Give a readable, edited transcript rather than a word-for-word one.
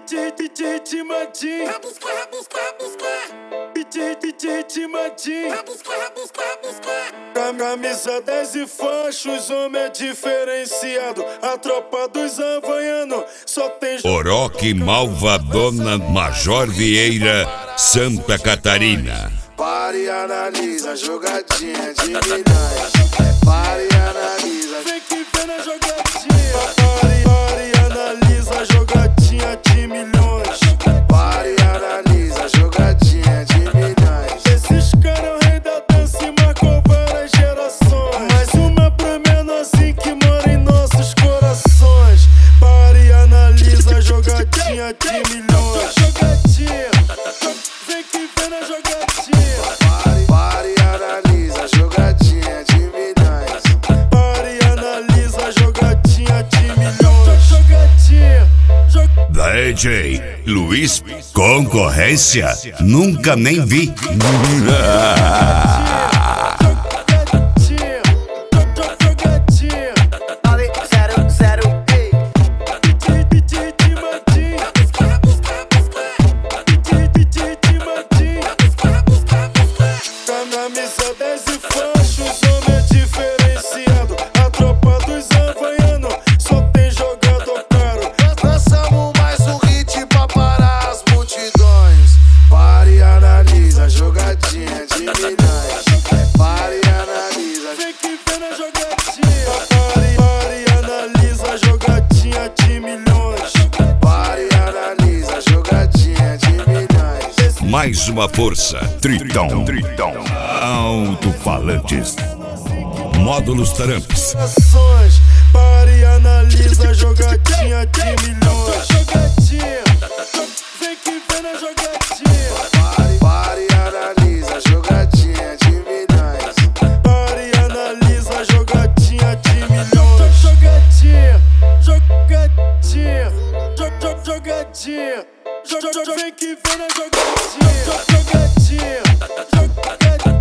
DJ Timadinho, DJ Timadinho, camisa 10 e faixa, os homens é diferenciado. A tropa dos havaianos só tem Orochi Malvadona, Major Vieira, Santa Catarina. Pare e analisa a jogadinha de milhões. Pare e analisa. Vem que vem na jogadinha. Pare e analisa a jogadinha de milhões. Pare e analisa a jogadinha de milhões. Esses caras é o rei da dança e marcou várias gerações. Mais uma pra menorzinho que mora em nossos corações. Pare e analisa a jogadinha de milhões. Jogadinha, vem que vem na jogadinha. Pare e analisa a jogadinha de milhões. Pare e analisa a jogadinha de milhões. Jogadinha, DJ Luiz, concorrência? Nunca nem vi. camisa 10 e faixa, os homens é diferenciado. A tropa dos havaianos só tem jogador caro. Lançamos mais um hit pra parar as multidões. Pare e analisa a jogadinha de milhões. Pare e analisa. Vem que vem na jogadinha. Pare e analisa a jogadinha de milhões. Pare e analisa a jogadinha de milhões. Mais uma força. Tritão. Alto-falantes. Módulos Taramps. Pare e analisa a jogadinha de milhões. Jogadinha, vem que vem na jogadinha. Pare e analisa a jogadinha de milhões. Pare e analisa a jogadinha de milhões. Jogadinha, jogadinha, jogadinha, vem que vem na jogadinha. Jogadinha, jogadinha.